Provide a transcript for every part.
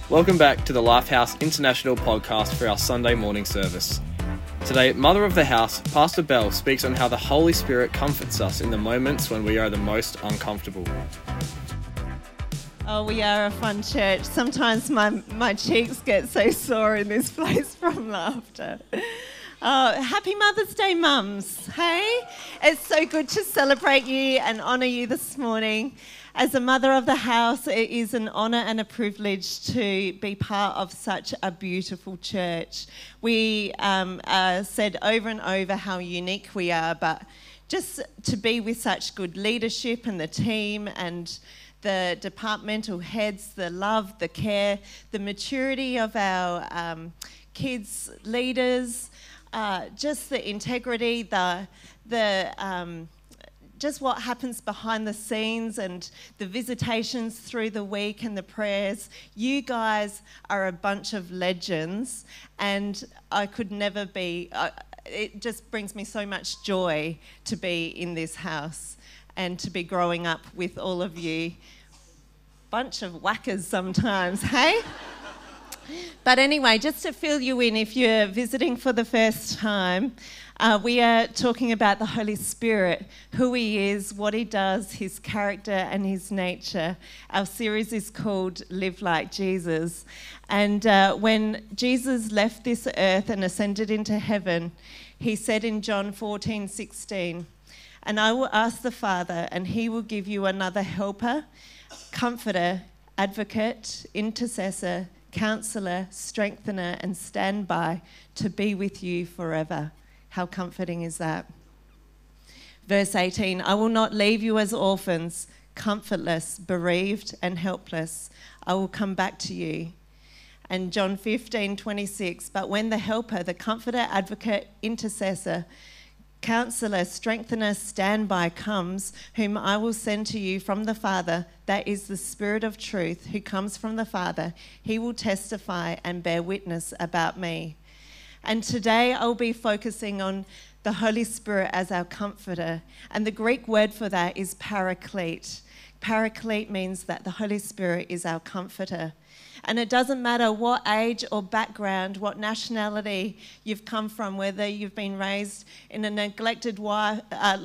Welcome back to the Lifehouse International podcast for our Sunday morning service. Today, Mother of the House, Pastor Bell, speaks on how the Holy Spirit comforts us in the moments when we are the most uncomfortable. Oh, we are a fun church. Sometimes my cheeks get so sore in this place from laughter. Happy Mother's Day, mums. Hey? It's so good to celebrate you and honour you this morning. As a mother of the house, it is an honour and a privilege to be part of such a beautiful church. We said over and over how unique we are, but just to be with such good leadership and the team and the departmental heads, the love, the care, the maturity of our kids, leaders, just the integrity, just what happens behind the scenes and the visitations through the week and the prayers. You guys are a bunch of legends, and I could never be, it just brings me so much joy to be in this house and to be growing up with all of you. Bunch of whackers sometimes, hey? But anyway, just to fill you in, if you're visiting for the first time, we are talking about the Holy Spirit, who he is, what he does, his character and his nature. Our series is called Live Like Jesus. And when Jesus left this earth and ascended into heaven, he said in John 14:16, "And I will ask the Father, and he will give you another helper, comforter, advocate, intercessor, counselor, strengthener, and standby to be with you forever." How comforting is that? Verse 18, "I will not leave you as orphans, comfortless, bereaved, and helpless. I will come back to you." And John 15:26, "But when the helper, the comforter, advocate, intercessor, counselor, strengthener, standby comes, whom I will send to you from the Father, that is the Spirit of truth, who comes from the Father, he will testify and bear witness about me." And today I'll be focusing on the Holy Spirit as our comforter. And the Greek word for that is paraclete. Paraclete means that the Holy Spirit is our comforter. And it doesn't matter what age or background, what nationality you've come from, whether you've been raised in a neglected life.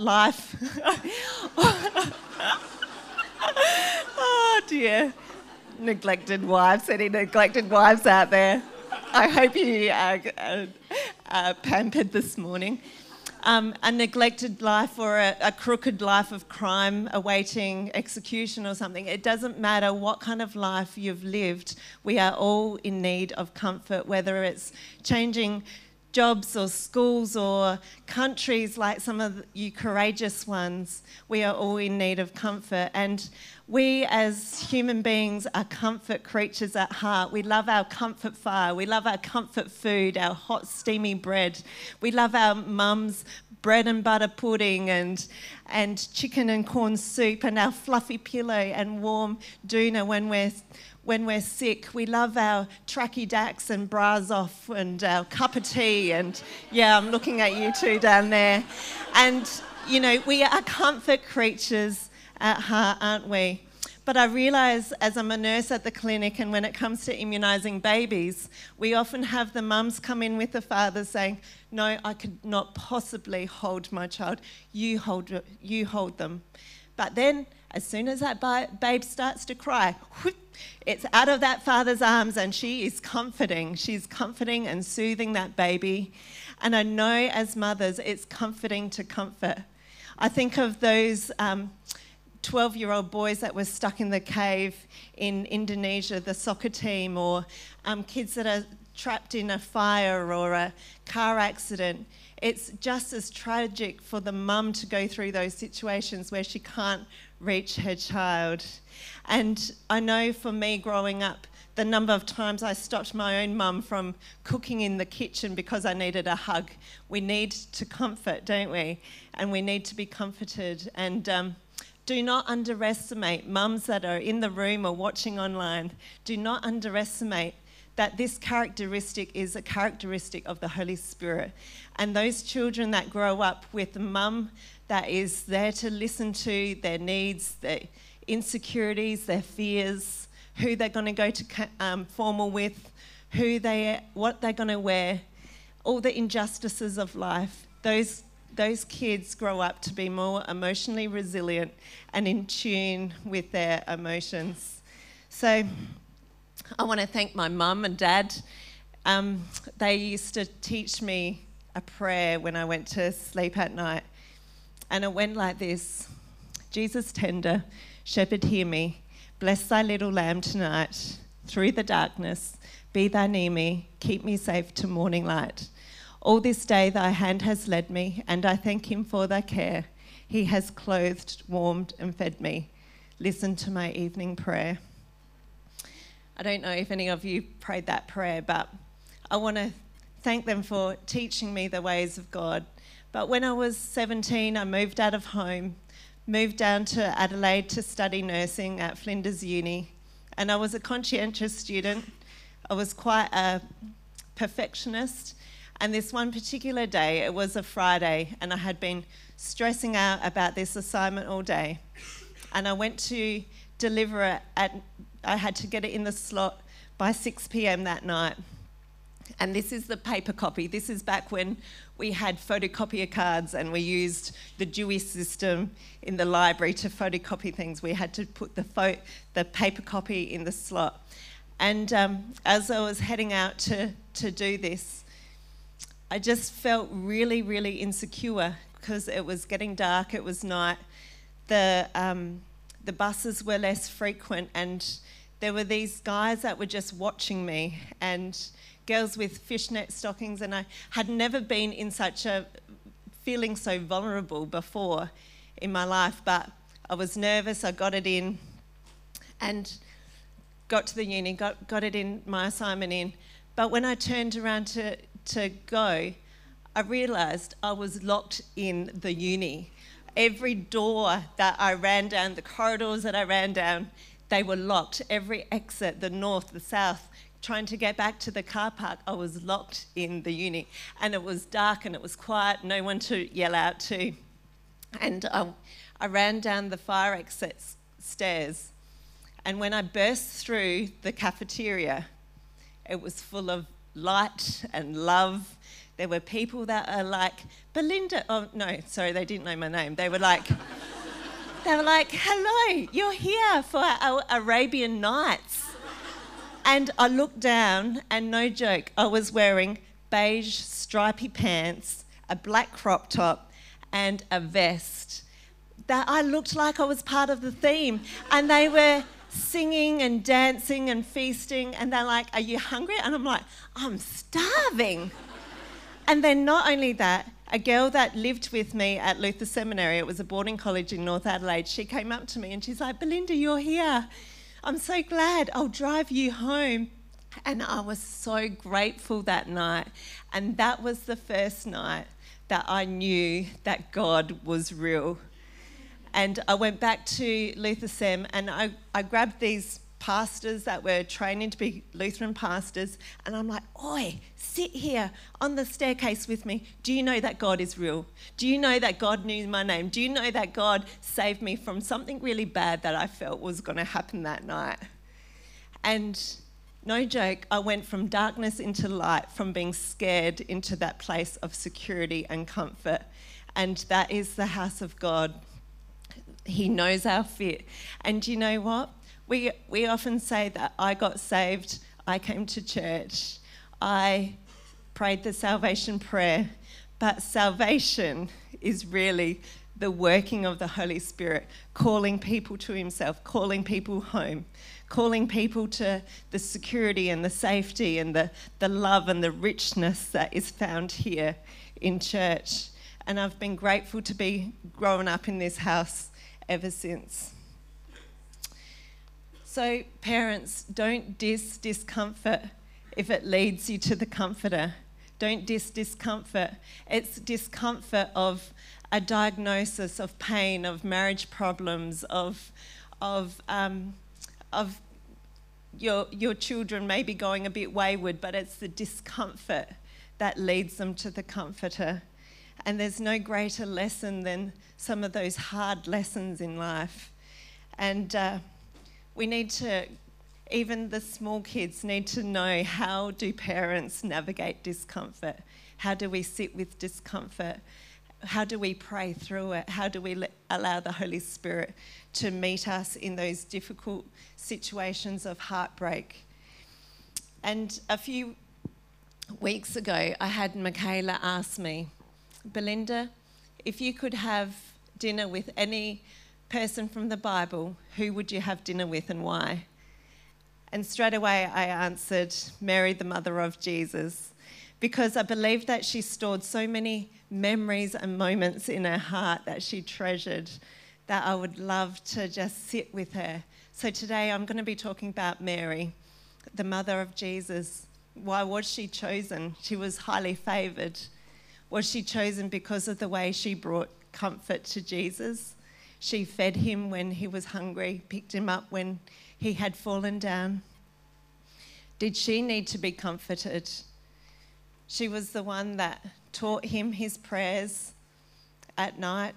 Oh dear, neglected wives, any neglected wives out there? I hope you are pampered this morning. A neglected life or a crooked life of crime awaiting execution or something. It doesn't matter what kind of life you've lived. We are all in need of comfort, whether it's changing jobs or schools or countries like some of you courageous ones. We are all in need of comfort. And we as human beings are comfort creatures at heart. We love our comfort fire. We love our comfort food, our hot steamy bread. We love our mum's bread and butter pudding and chicken and corn soup and our fluffy pillow and warm doona when we're sick. We love our tracky dacks and bras off and our cup of tea. And yeah, I'm looking at you two down there. And, you know, we are comfort creatures at heart, aren't we? But I realise as I'm a nurse at the clinic, and when it comes to immunising babies, we often have the mums come in with the fathers saying, "No, I could not possibly hold my child. You hold them." But then, as soon as that babe starts to cry, whoop, it's out of that father's arms, and she is comforting. She's comforting and soothing that baby. And I know as mothers, it's comforting to comfort. I think of those 12-year-old boys that were stuck in the cave in Indonesia, the soccer team, or kids that are trapped in a fire or a car accident. It's just as tragic for the mum to go through those situations where she can't reach her child. And I know for me growing up, the number of times I stopped my own mum from cooking in the kitchen because I needed a hug. We need to comfort, don't we? And we need to be comforted. And do not underestimate mums that are in the room or watching online. Do not underestimate that this characteristic is a characteristic of the Holy Spirit. And those children that grow up with a mum that is there to listen to their needs, their insecurities, their fears, who they're going to go to formal with, what they're going to wear, all the injustices of life. Those kids grow up to be more emotionally resilient and in tune with their emotions. So I want to thank my mum and dad. They used to teach me a prayer when I went to sleep at night. And it went like this: Jesus tender, shepherd hear me, bless thy little lamb tonight. Through the darkness, be thou near me, keep me safe to morning light. All this day thy hand has led me, and I thank him for thy care. He has clothed, warmed, and fed me. Listen to my evening prayer. I don't know if any of you prayed that prayer, but I want to thank them for teaching me the ways of God. But when I was 17, I moved out of home, moved down to Adelaide to study nursing at Flinders Uni, and I was a conscientious student. I was quite a perfectionist. And this one particular day, it was a Friday, and I had been stressing out about this assignment all day. And I went to deliver it I had to get it in the slot by 6 p.m. that night. And this is the paper copy. This is back when we had photocopier cards and we used the Dewey system in the library to photocopy things. We had to put the paper copy in the slot. And as I was heading out to do this, I just felt really, really insecure because it was getting dark, it was night. The buses were less frequent, and there were these guys that were just watching me, and girls with fishnet stockings, and I had never been in such a feeling so vulnerable before in my life, but I was nervous. I got it in and got to the uni, got it in, my assignment in. But when I turned around to go, I realised I was locked in the uni. Every door that I ran down, the corridors that I ran down, they were locked. Every exit, the north, the south, trying to get back to the car park, I was locked in the uni. And it was dark and it was quiet, no one to yell out to. And I ran down the fire exit stairs. And when I burst through the cafeteria, it was full of light and love. There were people that are like, Belinda, oh no, sorry, they didn't know my name. They were like, hello, you're here for our Arabian Nights. And I looked down and no joke, I was wearing beige stripy pants, a black crop top and a vest. That I looked like I was part of the theme. And they were singing and dancing and feasting, and they're like, are you hungry? And I'm like, I'm starving. And then not only that, a girl that lived with me at Luther Seminary, it was a boarding college in North Adelaide, she came up to me and she's like, Belinda, you're here. I'm so glad. I'll drive you home. And I was so grateful that night. And that was the first night that I knew that God was real. And I went back to Luther Sem and I grabbed these pastors that were training to be Lutheran pastors, and I'm like, oi, sit here on the staircase with me. Do you know that God is real? Do you know that God knew my name? Do you know that God saved me from something really bad that I felt was going to happen that night? And no joke, I went from darkness into light, from being scared into that place of security and comfort. And that is the house of God. He knows our fear. And you know what? We often say that I got saved, I came to church, I prayed the salvation prayer, but salvation is really the working of the Holy Spirit, calling people to himself, calling people home, calling people to the security and the safety and the love and the richness that is found here in church. And I've been grateful to be growing up in this house ever since. So parents, don't discomfort if it leads you to the comforter. Don't discomfort. It's discomfort of a diagnosis of pain, of marriage problems, of your children maybe going a bit wayward, but it's the discomfort that leads them to the comforter. And there's no greater lesson than some of those hard lessons in life. And we need to, even the small kids need to know, how do parents navigate discomfort? How do we sit with discomfort? How do we pray through it? How do we allow the Holy Spirit to meet us in those difficult situations of heartbreak? And a few weeks ago, I had Michaela ask me, Belinda, if you could have dinner with any person from the Bible, who would you have dinner with and why? And straight away I answered, Mary, the mother of Jesus, because I believe that she stored so many memories and moments in her heart that she treasured, that I would love to just sit with her. So today I'm going to be talking about Mary, the mother of Jesus. Why was she chosen? She was highly favoured. Was she chosen because of the way she brought comfort to Jesus? She fed him when he was hungry, picked him up when he had fallen down. Did she need to be comforted? She was the one that taught him his prayers at night.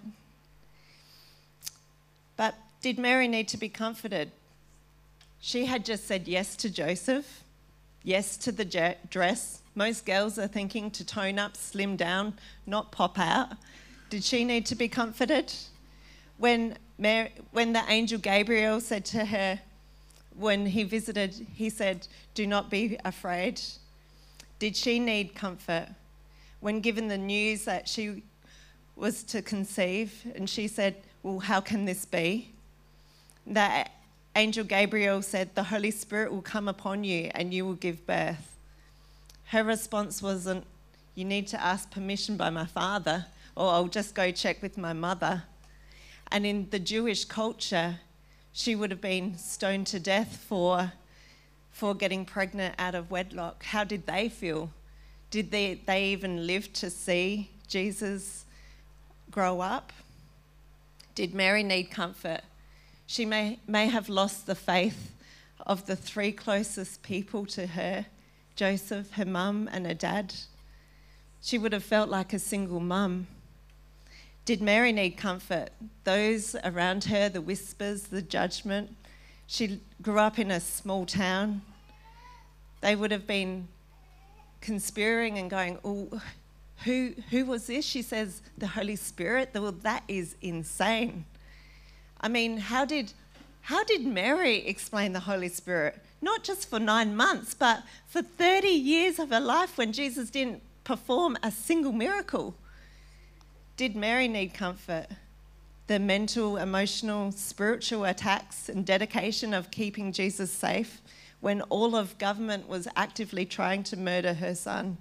But did Mary need to be comforted? She had just said yes to Joseph, yes to the dress. Most girls are thinking to tone up, slim down, not pop out. Did she need to be comforted? When the angel Gabriel said to her, when he visited, he said, do not be afraid. Did she need comfort? When given the news that she was to conceive, and she said, well, how can this be? That angel Gabriel said, the Holy Spirit will come upon you and you will give birth. Her response wasn't, you need to ask permission by my father, or I'll just go check with my mother. And in the Jewish culture, she would have been stoned to death for getting pregnant out of wedlock. How did they feel? Did they even live to see Jesus grow up? Did Mary need comfort? She may have lost the faith of the three closest people to her, Joseph, her mum, and her dad. She would have felt like a single mum. Did Mary need comfort? Those around her, the whispers, the judgment. She grew up in a small town. They would have been conspiring and going, oh, who was this? She says, the Holy Spirit. Well, that is insane. I mean, how did Mary explain the Holy Spirit? Not just for 9 months, but for 30 years of her life when Jesus didn't perform a single miracle. Did Mary need comfort? The mental, emotional, spiritual attacks and dedication of keeping Jesus safe when all of government was actively trying to murder her son.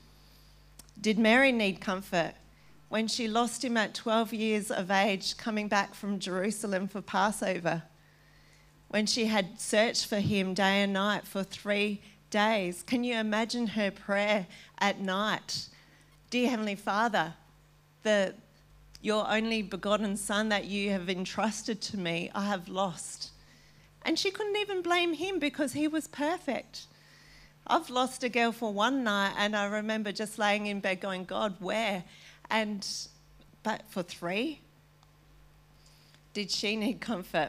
Did Mary need comfort when she lost him at 12 years of age coming back from Jerusalem for Passover? When she had searched for him day and night for 3 days? Can you imagine her prayer at night? Dear Heavenly Father, your only begotten son that you have entrusted to me, I have lost. And she couldn't even blame him because he was perfect. I've lost a girl for one night and I remember just laying in bed going, God, where? But for 3? Did she need comfort?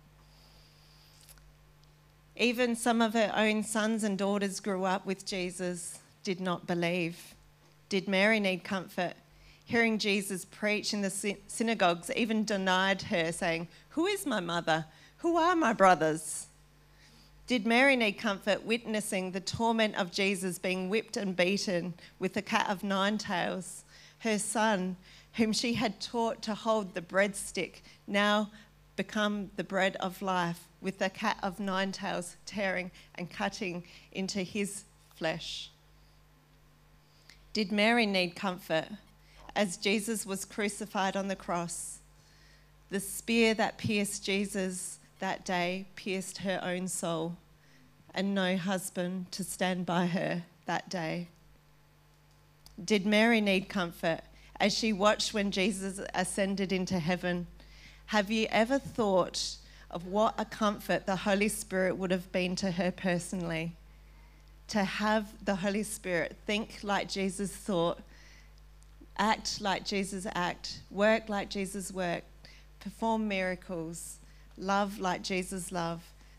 Even some of her own sons and daughters grew up with Jesus, did not believe. Did Mary need comfort? Hearing Jesus preach in the synagogues, even denied her, saying, who is my mother? Who are my brothers? Did Mary need comfort witnessing the torment of Jesus being whipped and beaten with the cat of 9 tails? Her son, whom she had taught to hold the breadstick, now become the bread of life, with the cat of 9 tails tearing and cutting into his flesh. Did Mary need comfort as Jesus was crucified on the cross? The spear that pierced Jesus that day pierced her own soul, and no husband to stand by her that day. Did Mary need comfort as she watched when Jesus ascended into heaven? Have you ever thought of what a comfort the Holy Spirit would have been to her personally? To have the Holy Spirit think like Jesus thought, act like Jesus act, work like Jesus worked, perform miracles, love like Jesus loved,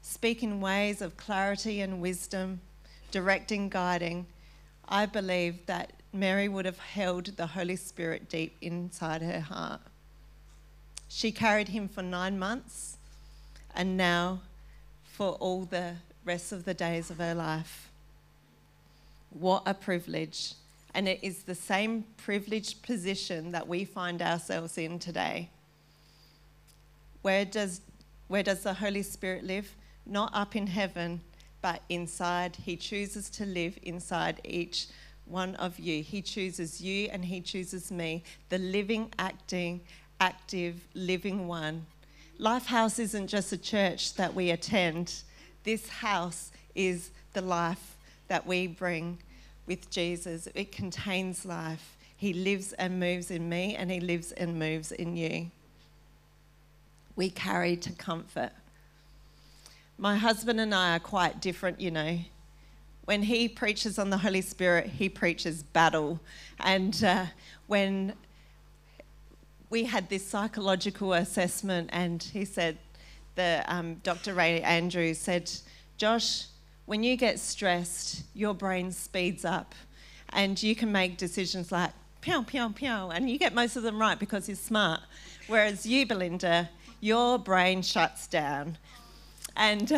speak in ways of clarity and wisdom, directing, guiding, I believe that Mary would have held the Holy Spirit deep inside her heart. She carried him for 9 months, and now for all the rest of the days of her life. What a privilege. And it is the same privileged position that we find ourselves in today. Where does the Holy Spirit live? Not up in heaven, but inside. He chooses to live inside each one of you. He chooses you and he chooses me, the living, active, living one. Lifehouse isn't just a church that we attend. This house is the life that we bring with Jesus. It contains life. He lives and moves in me, and he lives and moves in you. We carry to comfort. My husband and I are quite different, you know. When he preaches on the Holy Spirit, he preaches battle. And when we had this psychological assessment, and he said, Dr. Ray Andrews said, Josh, when you get stressed, your brain speeds up and you can make decisions like pew, pew, pew, and you get most of them right because you're smart. Whereas you, Belinda, your brain shuts down. And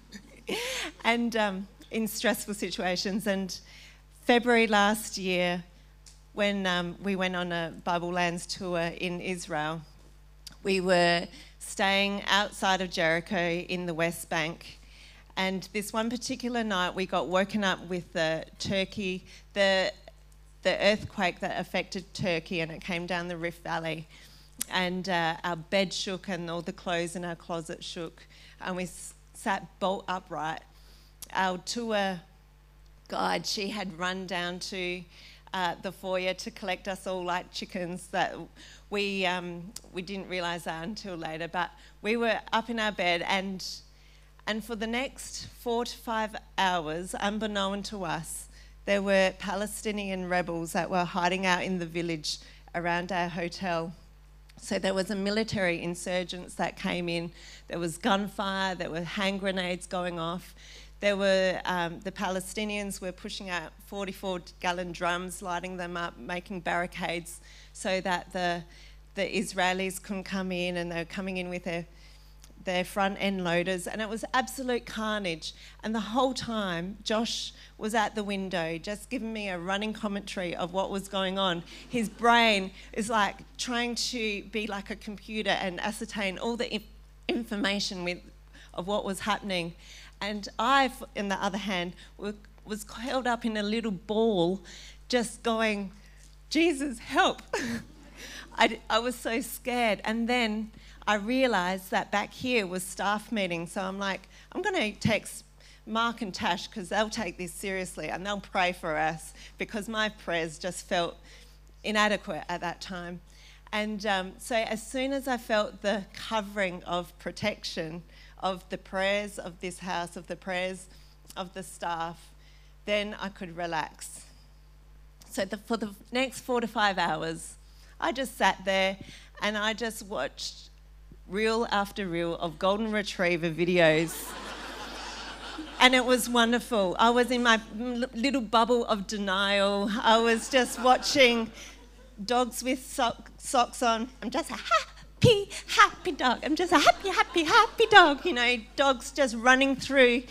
in stressful situations. And February last year, when we went on a Bible Lands tour in Israel, we were staying outside of Jericho in the West Bank. And this one particular night, we got woken up with the earthquake that affected Turkey, and it came down the Rift Valley. And our bed shook, and all the clothes in our closet shook, and we sat bolt upright. Our tour guide, she had run down to the foyer to collect us all like chickens. That we didn't realise that until later, but we were up in our bed, and for the next 4 to 5 hours, unbeknown to us, there were Palestinian rebels that were hiding out in the village around our hotel. So there was a military insurgents that came in. There was gunfire. There were hand grenades going off. There were the Palestinians were pushing out 44-gallon drums, lighting them up, making barricades so that the Israelis couldn't come in, and they were coming in with their front-end loaders, and it was absolute carnage. And the whole time, Josh was at the window just giving me a running commentary of what was going on. His brain is like trying to be like a computer and ascertain all the information of what was happening. And I, on the other hand, was held up in a little ball just going, Jesus, help. I was so scared. And then I realised that back here was staff meeting. So I'm like, I'm going to text Mark and Tash because they'll take this seriously and they'll pray for us, because my prayers just felt inadequate at that time. And so as soon as I felt the covering of protection of the prayers of this house, of the prayers of the staff, then I could relax. So for the next 4 to 5 hours, I just sat there and I just watched reel after reel of golden retriever videos. And it was wonderful. I was in my little bubble of denial. I was just watching dogs with socks on. I'm just a happy dog. I'm just a happy dog. You know, dogs just running through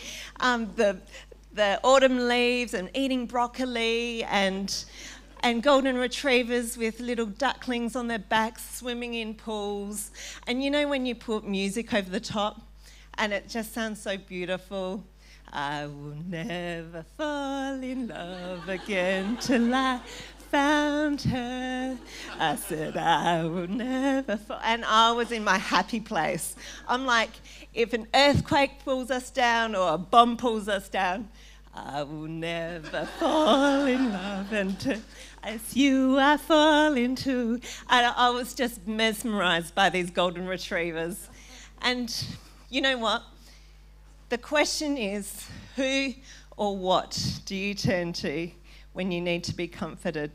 the autumn leaves and eating broccoli, and golden retrievers with little ducklings on their backs swimming in pools. And you know when you put music over the top and it just sounds so beautiful? I will never fall in love again till I found her. I said I will never fall. And I was in my happy place. I'm like, if an earthquake pulls us down or a bomb pulls us down, I will never fall in love until as you I fall into. And I was just mesmerised by these golden retrievers. And you know what? The question is, who or what do you turn to when you need to be comforted?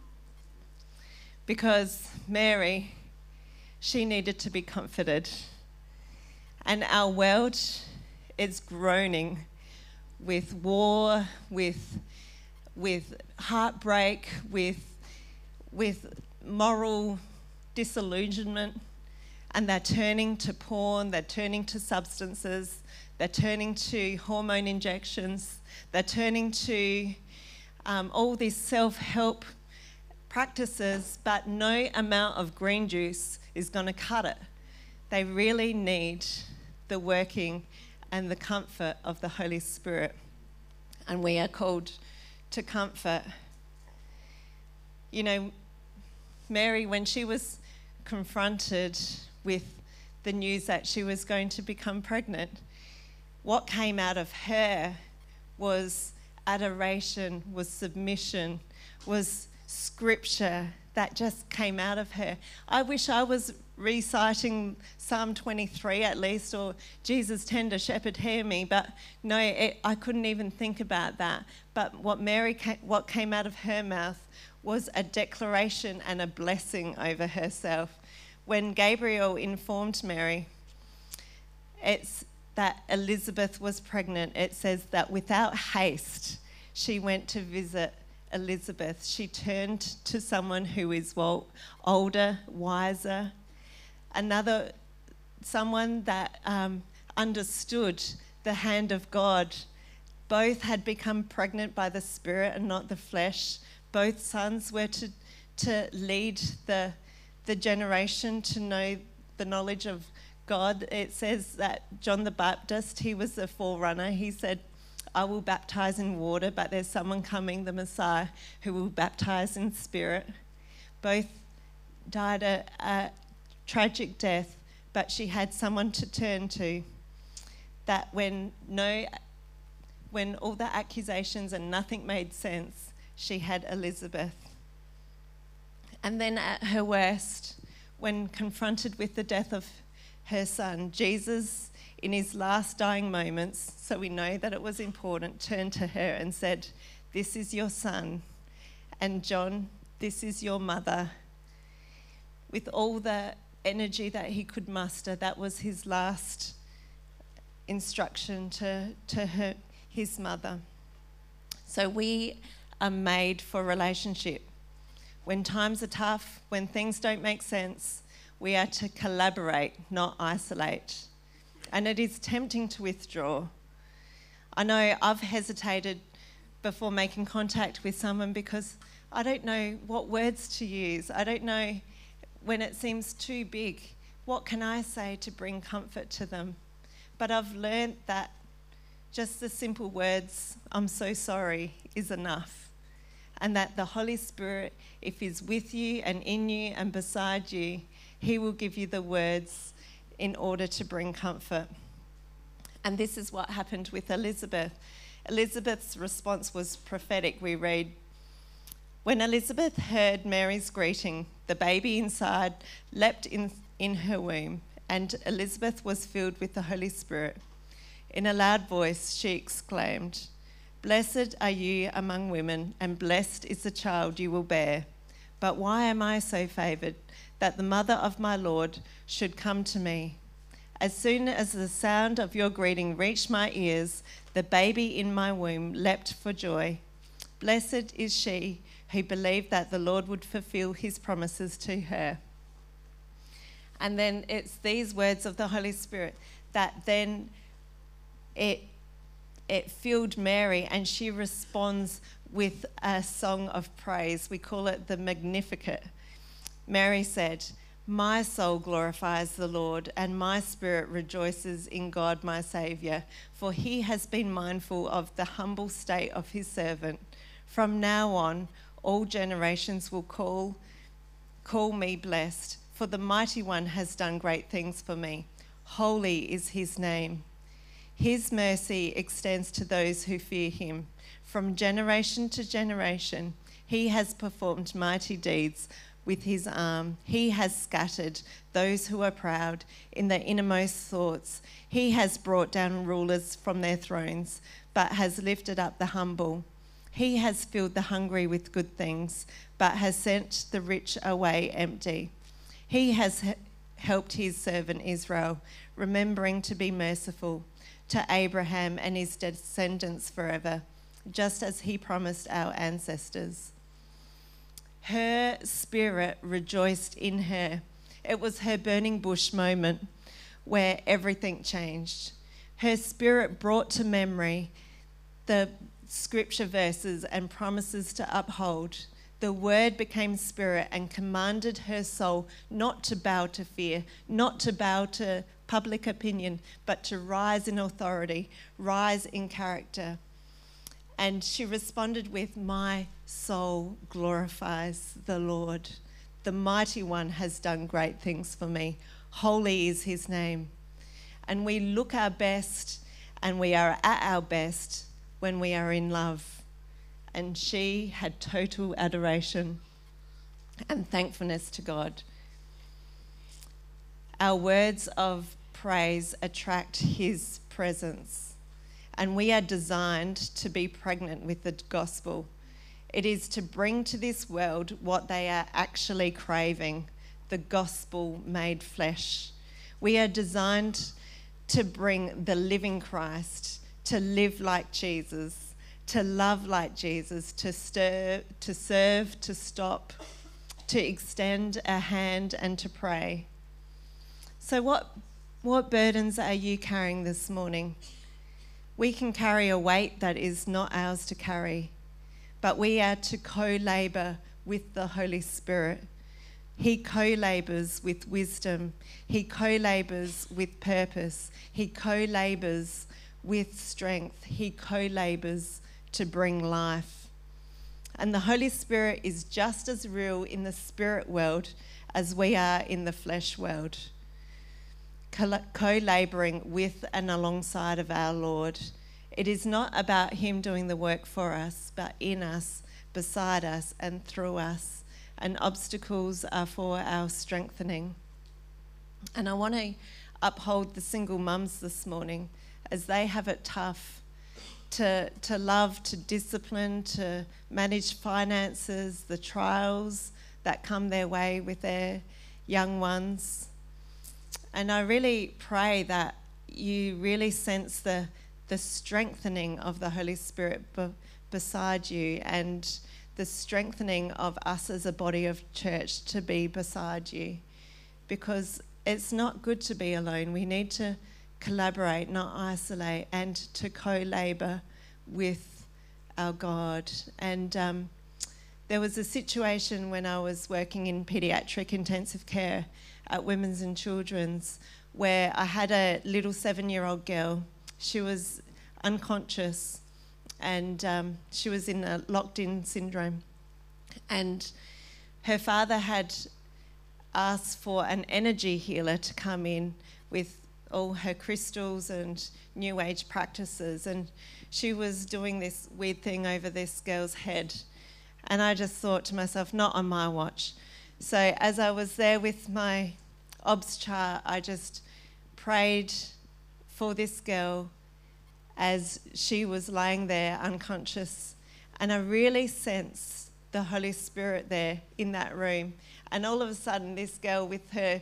Because Mary, she needed to be comforted. And our world it's groaning with war, with heartbreak, with moral disillusionment, and they're turning to porn, they're turning to substances, they're turning to hormone injections, they're turning to all these self-help practices, but no amount of green juice is going to cut it. They really need the working and the comfort of the Holy Spirit. And we are called to comfort. You know, Mary, when she was confronted with the news that she was going to become pregnant, what came out of her was adoration, was submission, was scripture that just came out of her. I wish I was reciting Psalm 23 at least, or Jesus tender shepherd hear me, but no, I couldn't even think about that. But what came out of her mouth was a declaration and a blessing over herself. When Gabriel informed Mary, it's that Elizabeth was pregnant. It says that without haste, she went to visit Elizabeth. She turned to someone who is older, wiser, someone that understood the hand of God. Both had become pregnant by the Spirit and not the flesh. Both sons were to lead the generation to know the knowledge of God. It says that John the Baptist, he was the forerunner. He said, I will baptize in water, but there's someone coming, the Messiah, who will baptize in spirit. Both died a tragic death, but she had someone to turn to. That when all the accusations and nothing made sense, she had Elizabeth. And then at her worst, when confronted with the death of her son, Jesus, in his last dying moments, so we know that it was important, turned to her and said, "This is your son, and John, this is your mother." With all the energy that he could muster, that was his last instruction to his mother. So we are made for relationship. When times are tough, when things don't make sense, we are to collaborate, not isolate. And it is tempting to withdraw. I know I've hesitated before making contact with someone because I don't know what words to use. I don't know when it seems too big, what can I say to bring comfort to them? But I've learned that just the simple words, "I'm so sorry," is enough. And that the Holy Spirit, if He's with you and in you and beside you, He will give you the words in order to bring comfort. And this is what happened with Elizabeth. Elizabeth's response was prophetic. We read, "When Elizabeth heard Mary's greeting, the baby inside leapt in her womb, and Elizabeth was filled with the Holy Spirit. In a loud voice, she exclaimed, 'Blessed are you among women, and blessed is the child you will bear. But why am I so favoured that the mother of my Lord should come to me? As soon as the sound of your greeting reached my ears, the baby in my womb leapt for joy. Blessed is she who believed that the Lord would fulfill his promises to her.'" And then it's these words of the Holy Spirit that then it filled Mary, and she responds with a song of praise. We call it the Magnificat. Mary said, "My soul glorifies the Lord, and my spirit rejoices in God my Saviour, for he has been mindful of the humble state of his servant. From now on, all generations will call me blessed, for the Mighty One has done great things for me. Holy is his name. His mercy extends to those who fear him. From generation to generation, he has performed mighty deeds with his arm. He has scattered those who are proud in their innermost thoughts. He has brought down rulers from their thrones, but has lifted up the humble. He has filled the hungry with good things, but has sent the rich away empty. He has helped his servant Israel, remembering to be merciful to Abraham and his descendants forever, just as he promised our ancestors. Her spirit rejoiced in her. It was her burning bush moment where everything changed. Her spirit brought to memory the scripture verses and promises to uphold. The word became spirit and commanded her soul not to bow to fear, not to bow to public opinion, but to rise in authority, rise in character. And she responded with, "My soul glorifies the Lord. The Mighty One has done great things for me. Holy is his name." And we look our best and we are at our best when we are in love. And she had total adoration and thankfulness to God. Our words of praise attract his presence. And we are designed to be pregnant with the gospel. It is to bring to this world what they are actually craving, the gospel made flesh. We are designed to bring the living Christ, to live like Jesus, to love like Jesus, to serve, to stop, to extend a hand and to pray. So what burdens are you carrying this morning? We can carry a weight that is not ours to carry, but we are to co-labour with the Holy Spirit. He co-labours with wisdom. He co-labours with purpose. He co-labours with strength. He co-labours to bring life. And the Holy Spirit is just as real in the spirit world as we are in the flesh world, co-labouring with and alongside of our Lord. It is not about him doing the work for us, but in us, beside us, and through us. And obstacles are for our strengthening. And I want to uphold the single mums this morning as they have it tough to love, to discipline, to manage finances, the trials that come their way with their young ones. And I really pray that you really sense the strengthening of the Holy Spirit beside you, and the strengthening of us as a body of church to be beside you, because it's not good to be alone. We need to collaborate, not isolate, and to co-labour with our God. And there was a situation when I was working in paediatric intensive care at Women's and Children's where I had a little 7-year-old girl. She was unconscious and she was in a locked-in syndrome. And her father had asked for an energy healer to come in with all her crystals and new age practices, and she was doing this weird thing over this girl's head. And I just thought to myself, not on my watch. So as I was there with my obs chart, I just prayed for this girl as she was lying there unconscious. And I really sensed the Holy Spirit there in that room. And all of a sudden, this girl with her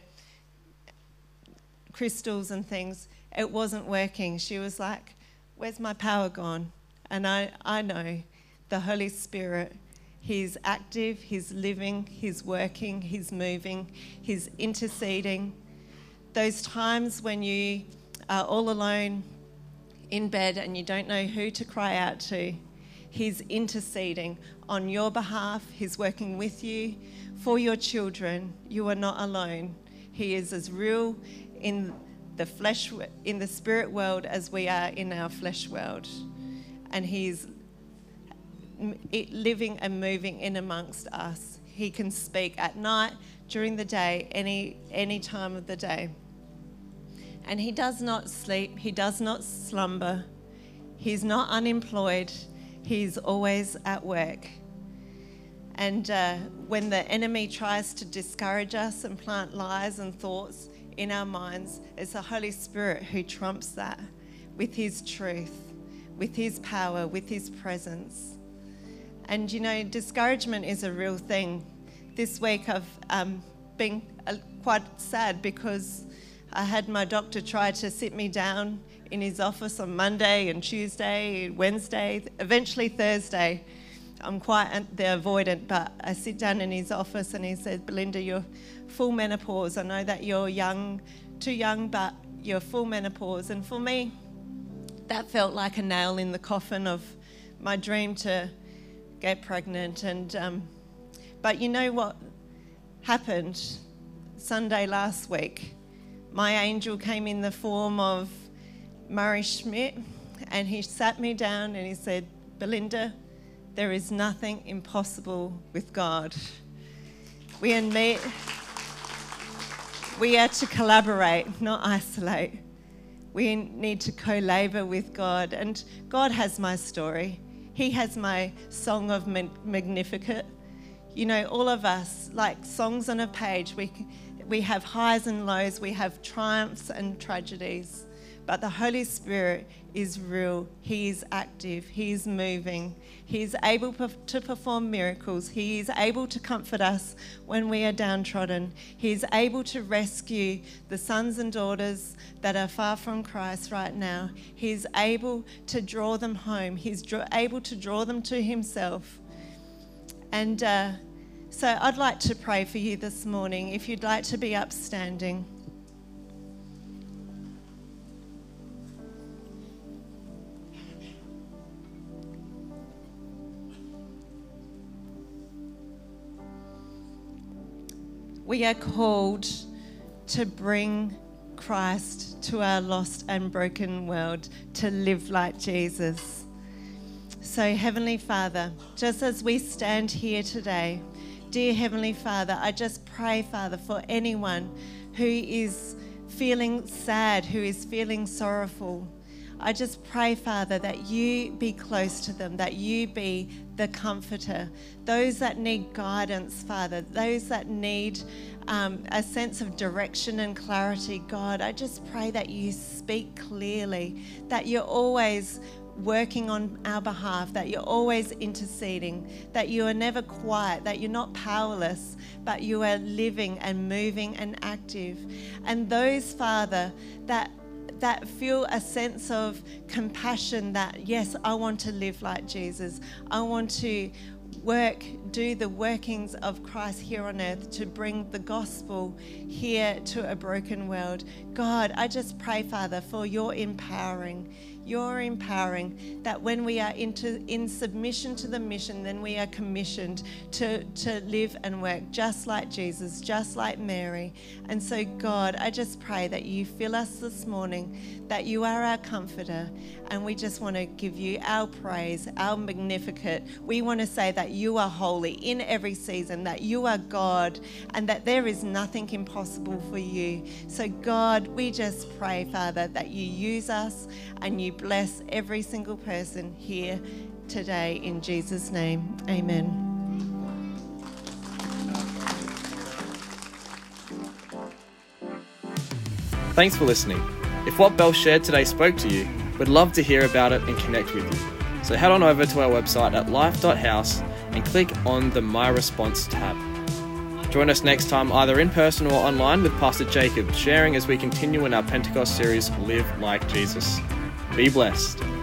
crystals and things, it wasn't working. She was like, "Where's my power gone?" And I know the Holy Spirit, he's active, he's living, he's working, he's moving, he's interceding. Those times when you are all alone in bed and you don't know who to cry out to, he's interceding on your behalf. He's working with you for your children. You are not alone. He is as real in the flesh, in the spirit world, as we are in our flesh world. And he's living and moving in amongst us. He can speak at night, during the day, any time of the day. And he does not sleep, he does not slumber, he's not unemployed, he's always at work. And when the enemy tries to discourage us and plant lies and thoughts in our minds, it's the Holy Spirit who trumps that with his truth, with his power, with his presence. And you know, discouragement is a real thing. This week I've been quite sad because I had my doctor try to sit me down in his office on Monday and Tuesday, Wednesday, eventually Thursday. I'm quite the avoidant, but I sit down in his office and he said, Belinda, you're full menopause. I know that you're young, too young, but you're full menopause. And for me, that felt like a nail in the coffin of my dream to get pregnant. And but you know what happened Sunday last week? My angel came in the form of Murray Schmidt, and he sat me down and he said, Belinda, there is nothing impossible with God. We are to collaborate, not isolate. We need to co-labor with God. And God has my story. He has my song of Magnificat. You know, all of us, like songs on a page, we have highs and lows, we have triumphs and tragedies. But the Holy Spirit is real. He is active. He is moving. He is able to perform miracles. He is able to comfort us when we are downtrodden. He is able to rescue the sons and daughters that are far from Christ right now. He is able to draw them home. He's able to draw them to himself. And so I'd like to pray for you this morning. If you'd like to be upstanding. We are called to bring Christ to our lost and broken world, to live like Jesus. So, Heavenly Father, just as we stand here today, dear Heavenly Father, I just pray, Father, for anyone who is feeling sad, who is feeling sorrowful. I just pray, Father, that you be close to them, that you be the comforter. Those that need guidance, Father, those that need a sense of direction and clarity, God, I just pray that you speak clearly, that you're always working on our behalf, that you're always interceding, that you are never quiet, that you're not powerless, but you are living and moving and active. And those, Father, that feel a sense of compassion that, yes, I want to live like Jesus. I want to do the workings of Christ here on earth to bring the gospel here to a broken world. God, I just pray, Father, for your empowering, that when we are in submission to the mission, then we are commissioned to live and work just like Jesus, just like Mary. And so, God, I just pray that you fill us this morning, that you are our comforter, and we just want to give you our praise, our Magnificat. We want to say that you are holy in every season, that you are God, and that there is nothing impossible for you. So, God, we just pray, Father, that you use us and you bless every single person here today in Jesus' name. Amen. Thanks for listening. If what Belle shared today spoke to you, we'd love to hear about it and connect with you. So head on over to our website at life.house and click on the My Response tab. Join us next time either in person or online with Pastor Jacob, sharing as we continue in our Pentecost series, Live Like Jesus. Be blessed.